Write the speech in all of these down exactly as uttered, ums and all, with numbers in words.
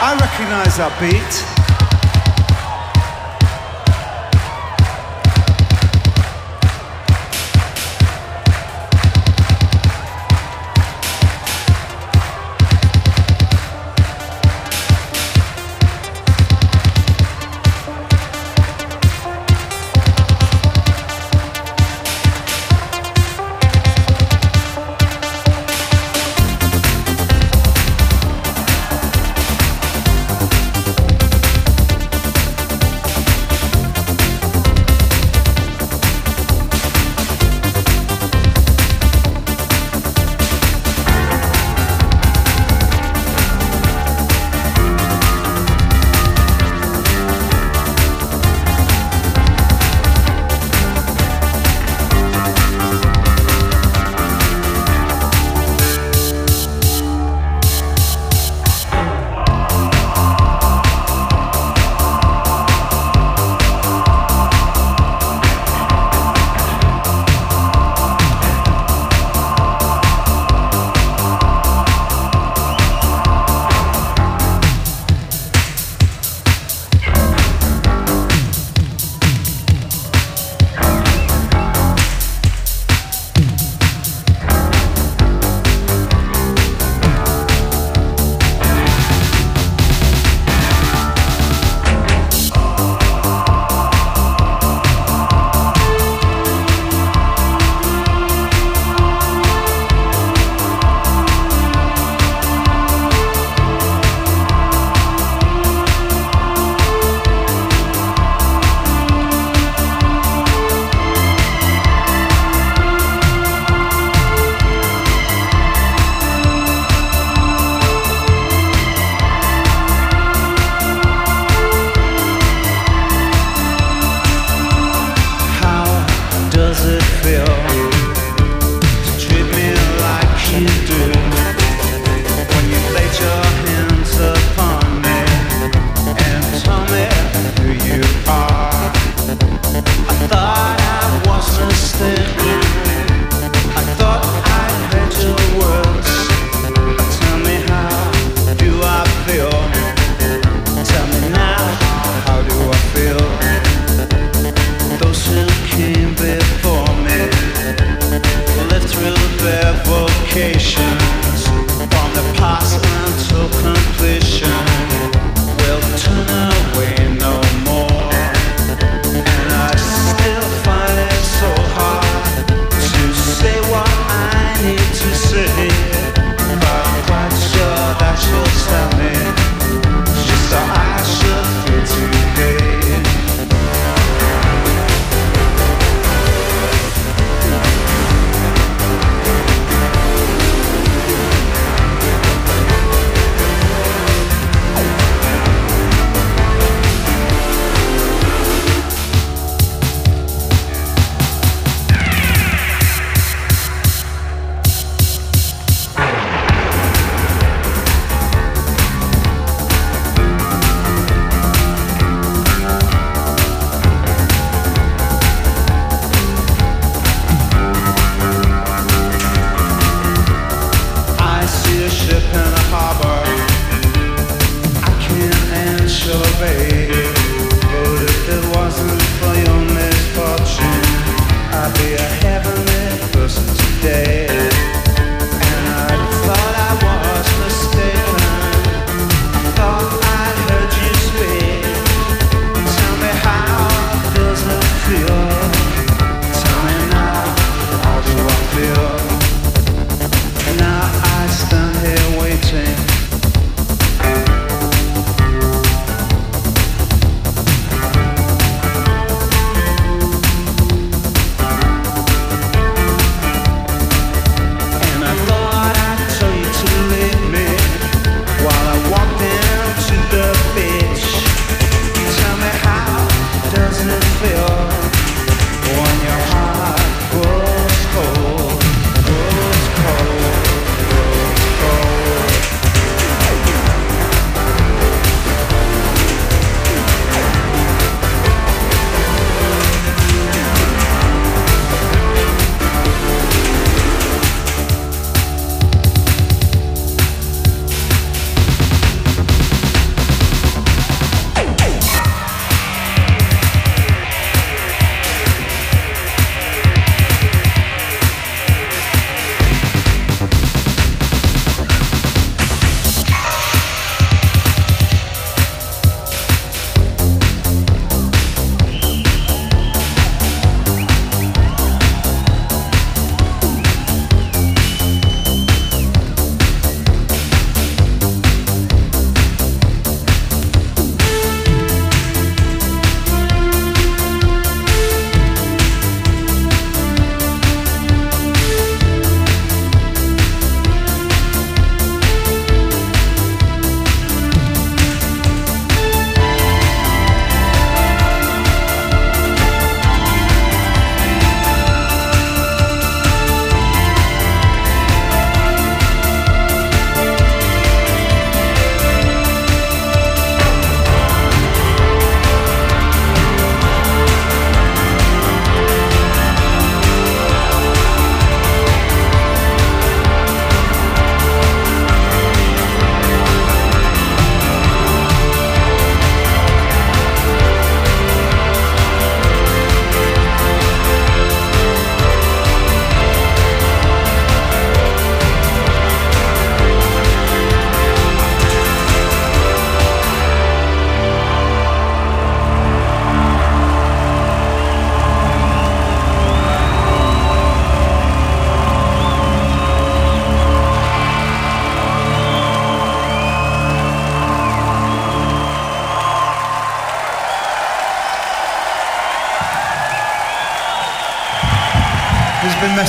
I recognize that beat.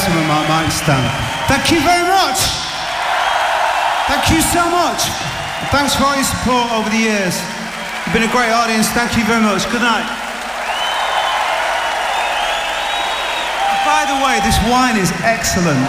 better with my mic stand. Thank you very much. Thank you so much. Thanks for all your support over the years. You've been a great audience. Thank you very much. Good night. By the way, this wine is excellent.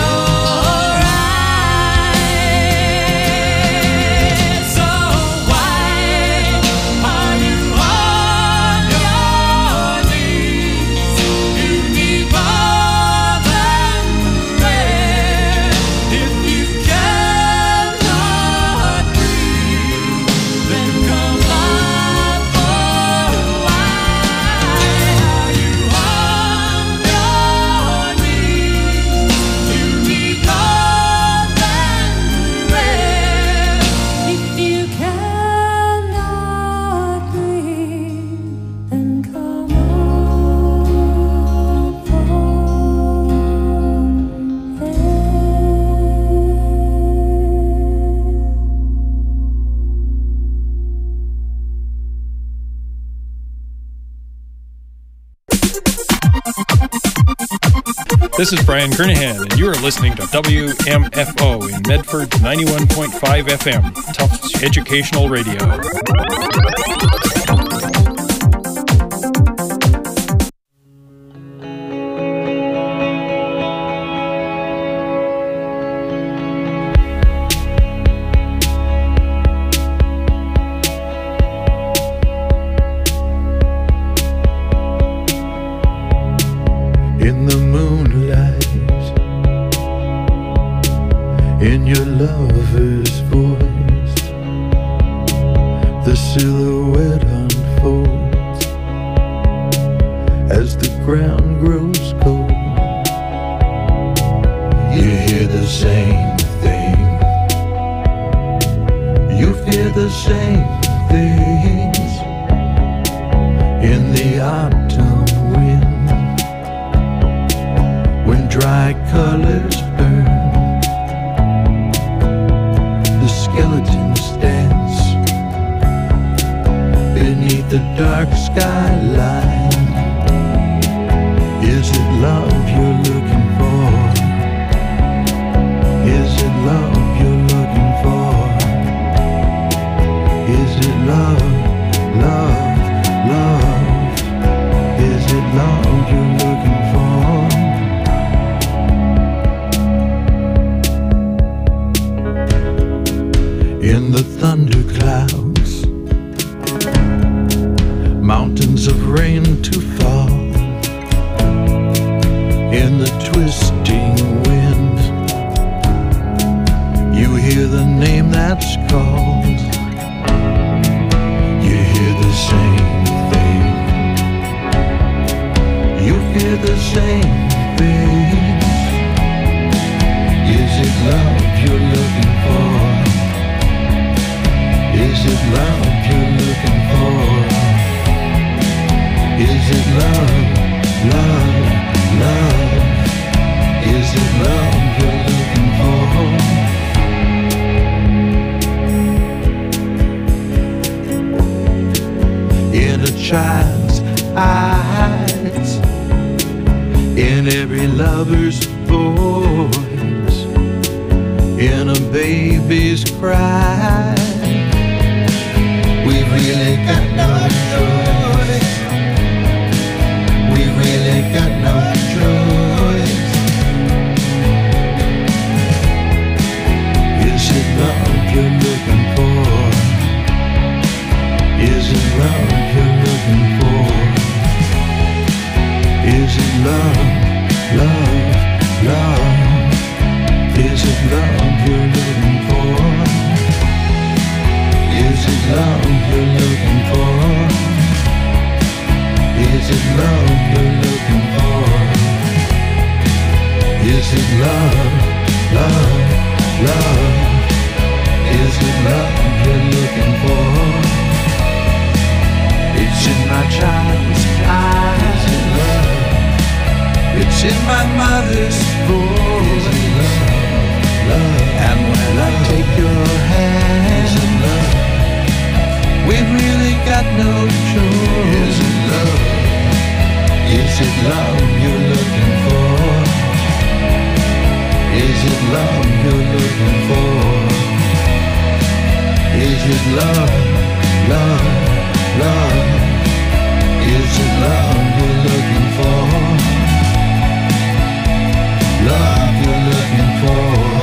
Why This is Brian Kernahan, and you are listening to W M F O in Medford ninety-one point five F M, Tufts Educational Radio. In the moonlight, in your lover's voice, the silhouette unfolds as the ground grows cold. You hear the same thing, you fear the same things in the autumn wind. When dry colors burn, the skeletons dance beneath the dark skyline. Is it love you're looking for? Is it love you're looking for? Is it love, love, love? Is it love you're looking for? In the thunderclouds, mountains of rain to fall. In the twisting wind, you hear the name that's called. You hear the same thing, you fear the same things. Is it love you're looking for? Is it love you're looking for? Is it love, love, love? Is it love you're looking for? In a child's eyes, in every lover's voice, in a baby's cry, we've really got no choice. We've really got no choice. Is it love you're looking for? Is it love you're looking for? Is it love, love, love? Is it love you're looking for? Is it love you're looking for? Is it love you're looking for? Is it love, love, love? Is it love you're looking for? It's in my child's eyes. Is it love? It's in my mother's voice. Is it love, love? And when I take your hand, is it love? We've really got no choice. Is it love? Is it love you're looking for? Is it love you're looking for? Is it love, love, love? Is it love you're looking for? Love you're looking for?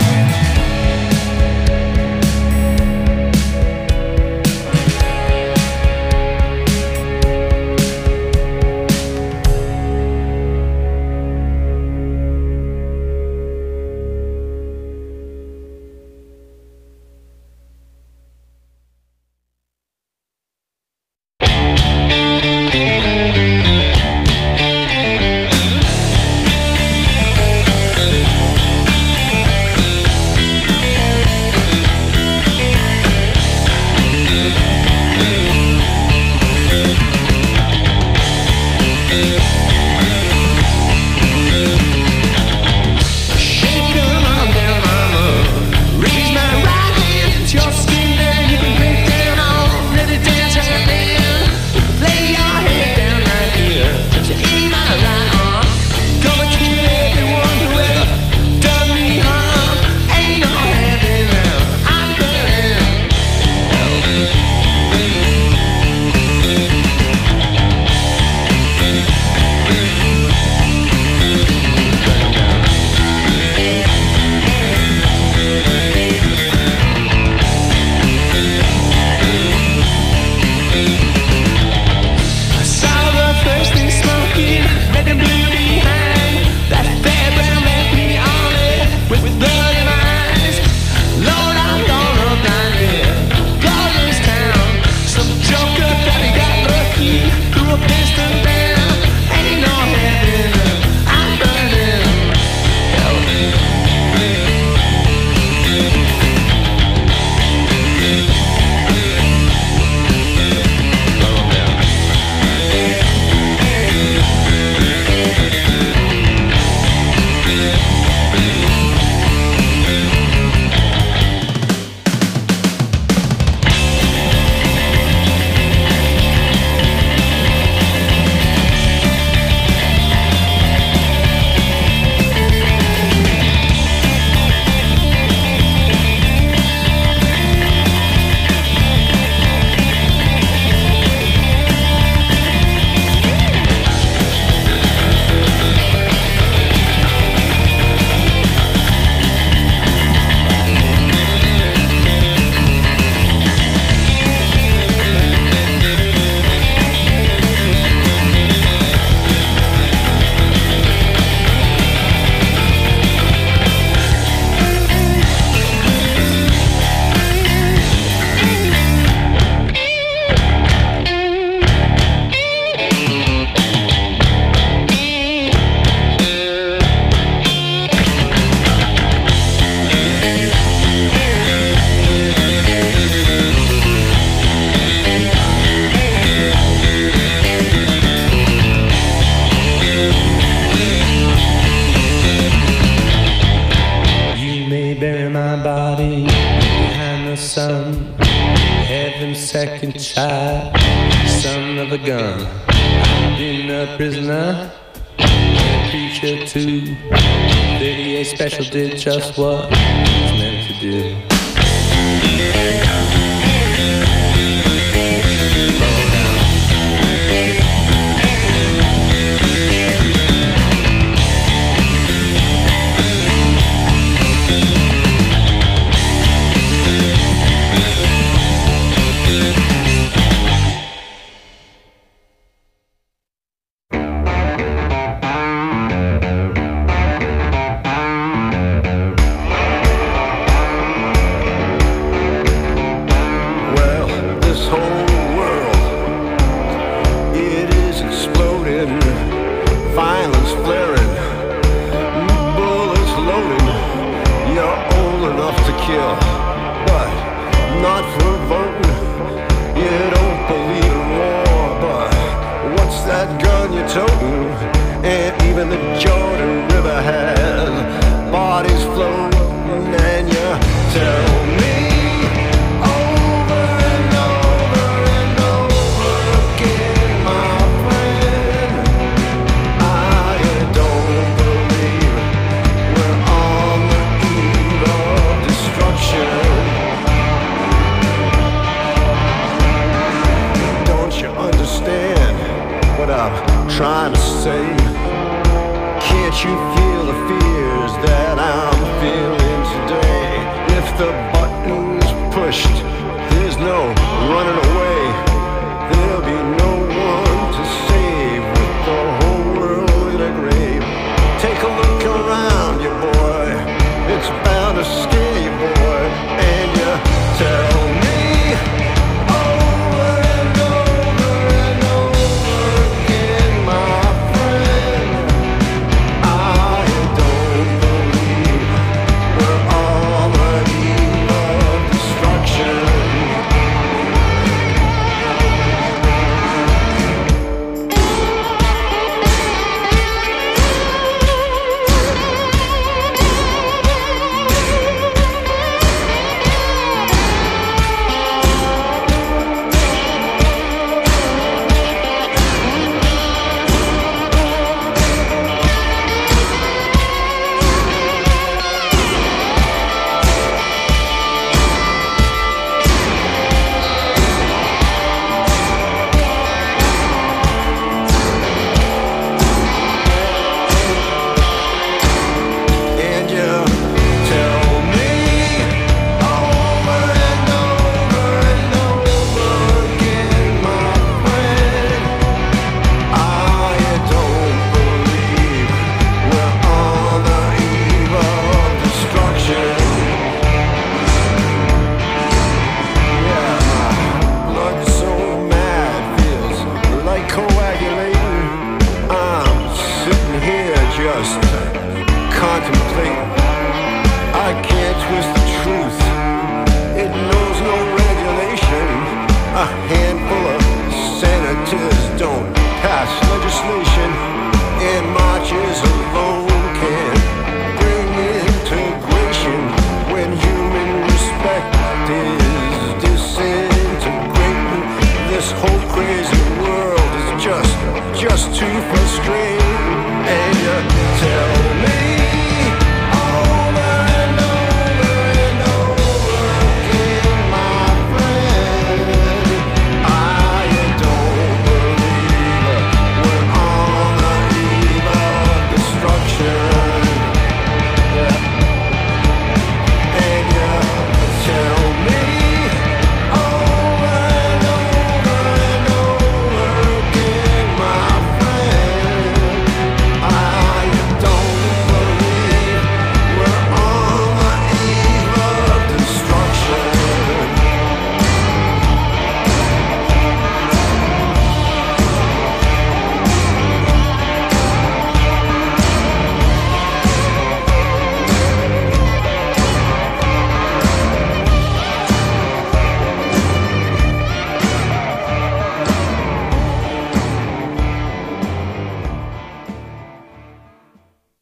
American child, son of a gun. I've been a prisoner, a preacher too. thirty-eight Special did just what it's meant to do.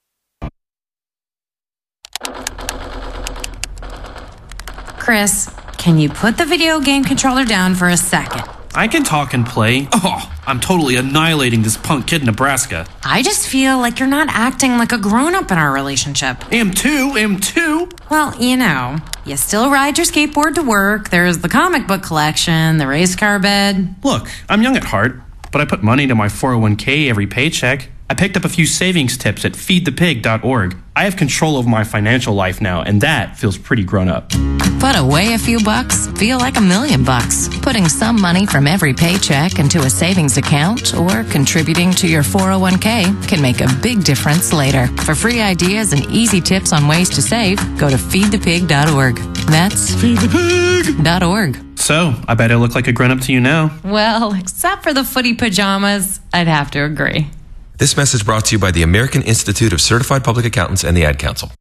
Chris, Can you put the video game controller down for a second? I can talk and play. Oh, I'm totally annihilating this punk kid in Nebraska. I just feel like you're not acting like a grown-up in our relationship. Am too, am too. Well, you know, you still ride your skateboard to work, there's the comic book collection, the race car bed. Look, I'm young at heart, but I put money into my four oh one k every paycheck. I picked up a few savings tips at feed the pig dot org. I have control of my financial life now, and that feels pretty grown up. Put away a few bucks, feel like a million bucks. Putting some money from every paycheck into a savings account or contributing to your four oh one k can make a big difference later. For free ideas and easy tips on ways to save, go to feed the pig dot org. That's feed the pig dot org. So, I bet I look like a grown-up to you now. Well, except for the footy pajamas, I'd have to agree. This message brought to you by the American Institute of Certified Public Accountants and the Ad Council.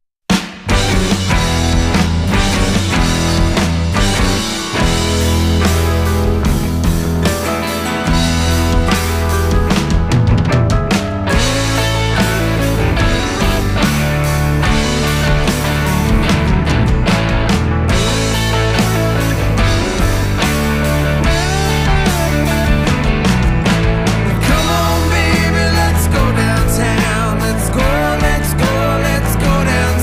Let's go, let's go, let's go down.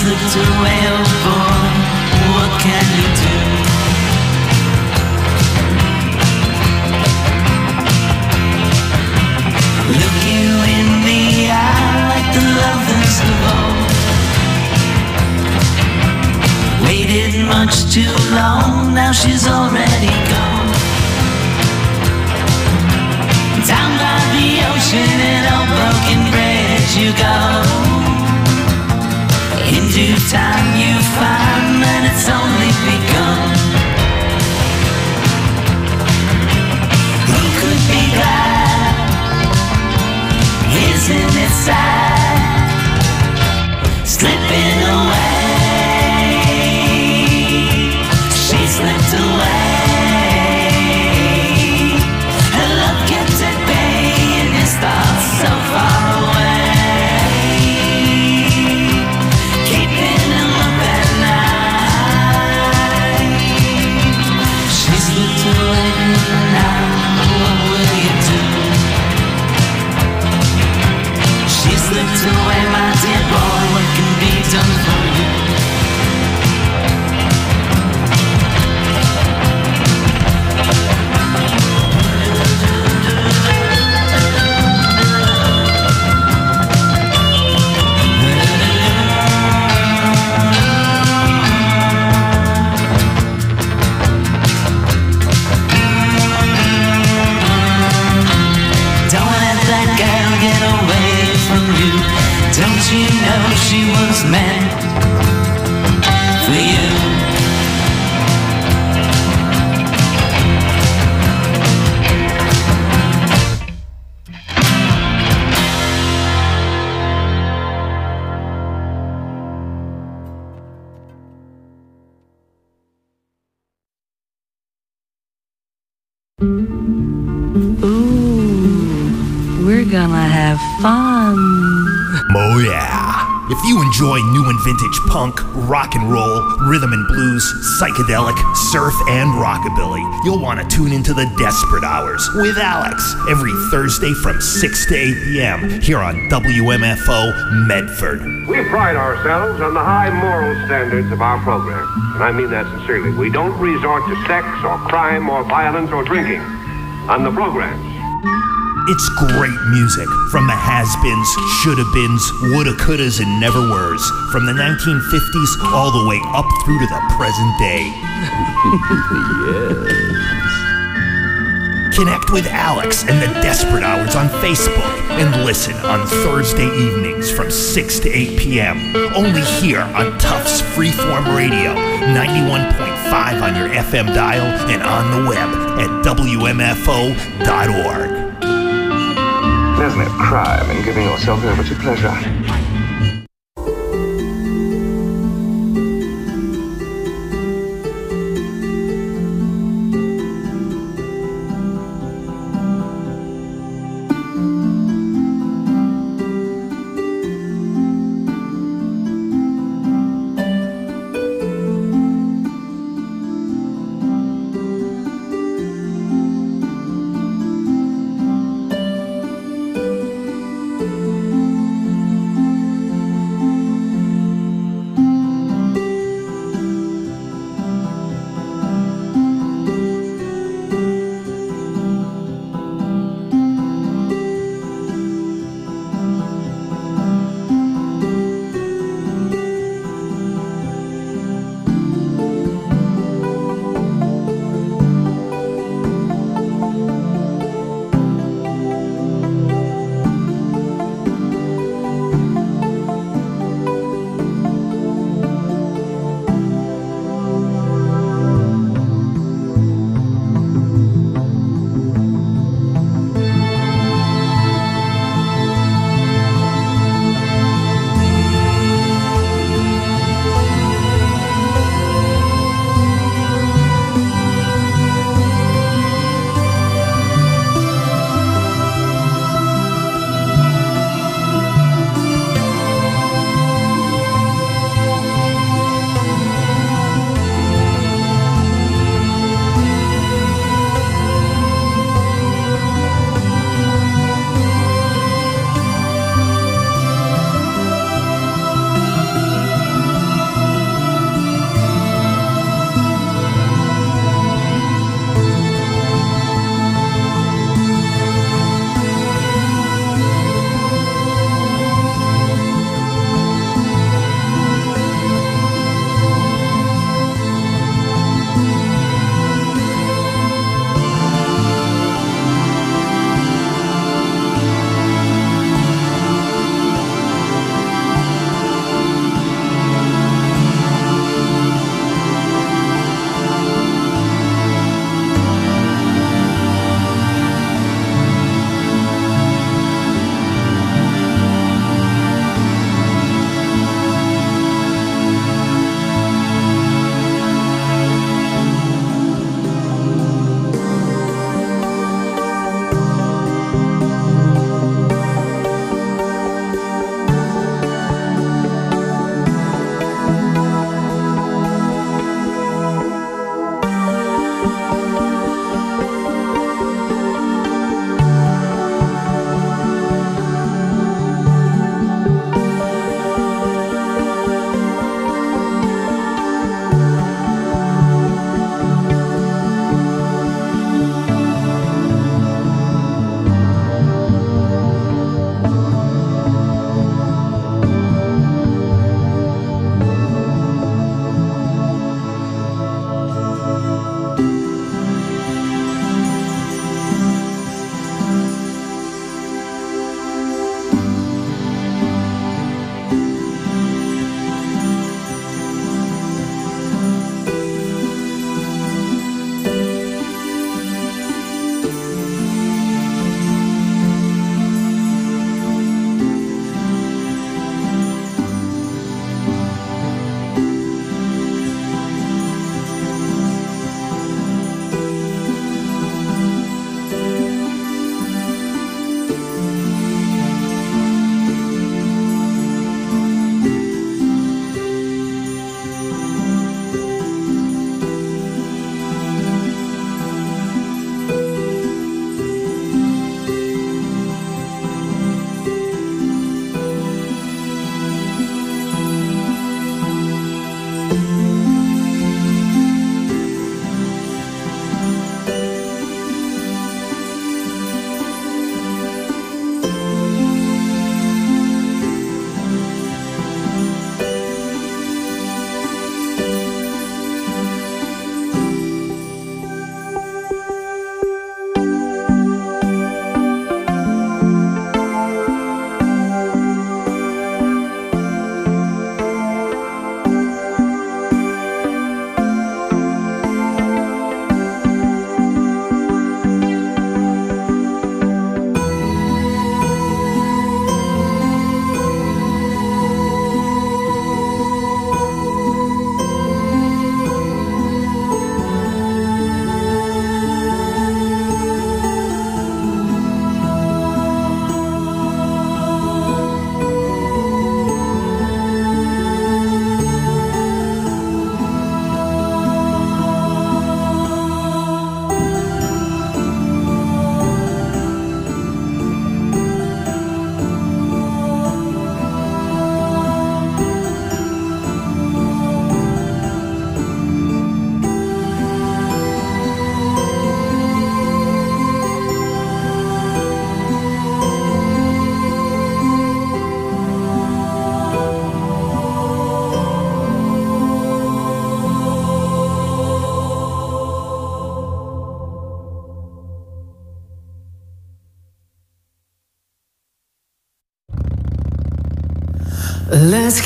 slipped away, oh boy, what can you do? Look you in the eye like the lovers of old. Waited much too long, now she's already gone. Down by the ocean in a broken bridge you go. In due time you find that it's only begun. Who could be glad? Isn't it sad? Slipping away, she slipped away. Her love kept at bay and his thoughts so far away, keeping him up at night. She slipped away, now what will you do? She slipped away, my dear boy, what can be done for you? Don't let that girl get away from you. Don't you know she was meant for you? Ooh, we're gonna have fun. Oh yeah. If you enjoy new and vintage punk, rock and roll, rhythm and blues, psychedelic, surf, and rockabilly, you'll want to tune into the Desperate Hours with Alex every Thursday from six to eight p.m. here on W M F O Medford. We pride ourselves on the high moral standards of our program, and I mean that sincerely. We don't resort to sex or crime or violence or drinking on the programs. It's great music from the has-beens, shoulda-beens, woulda-couldas, and never-weres, from the nineteen fifties all the way up through to the present day. Yes. Connect with Alex and the Desperate Hours on Facebook and listen on Thursday evenings from six to eight p.m. only here on Tufts Freeform Radio, ninety-one point five on your F M dial and on the web at W M F O dot org. There's no crime in giving yourself over to pleasure.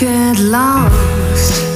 get lost